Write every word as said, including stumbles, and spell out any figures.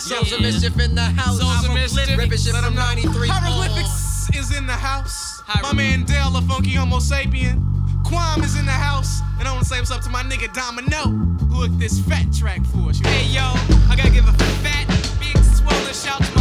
Souls of Mischief in the house. Souls of Mischief. Ripping shit from ninety-three. Hieroglyphics is in the house. My man Dale, a funky homo sapien. Quam is in the house. And I wanna say what's up to my nigga Domino, who hooked this fat track for us. Hey yo, I gotta give a fat, big, swollen shout to